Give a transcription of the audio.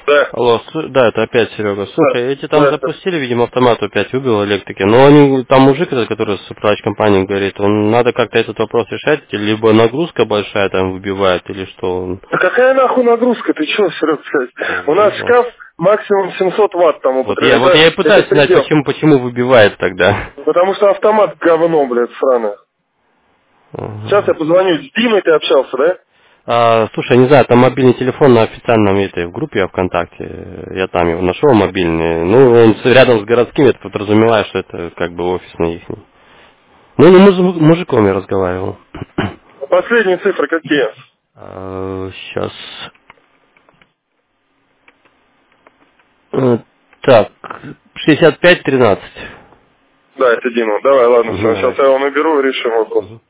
Да. Алло, да, это опять Серега. Слушай, Да. эти там Да. запустили, видимо, автомат опять выбил электрики. Но они, там мужик, этот, который с управляющей компанией говорит, он надо как-то этот вопрос решать, либо нагрузка большая там выбивает, или что он. Да какая нахуй нагрузка? Ты чё, Серег, блядь? У нас Ебать. шкаф максимум 700 ватт там Вот я употребляет. и Это пытаюсь знать, предел. почему выбивает тогда. Потому что автомат говно, блядь, сраное. Сейчас я Ага. позвоню. С Димой ты общался, да? Слушай, не знаю, там мобильный телефон на официальном этой в группе ВКонтакте. Я там его нашел мобильный. Ну, он рядом с городским, это подразумевает, что это как бы офисный их. Ну, не мужиком я разговаривал. Последние цифры какие? Сейчас. Так, 65-13. Да, это Дима. Давай, ладно, все. Угу, Сейчас я его наберу и решим вопрос.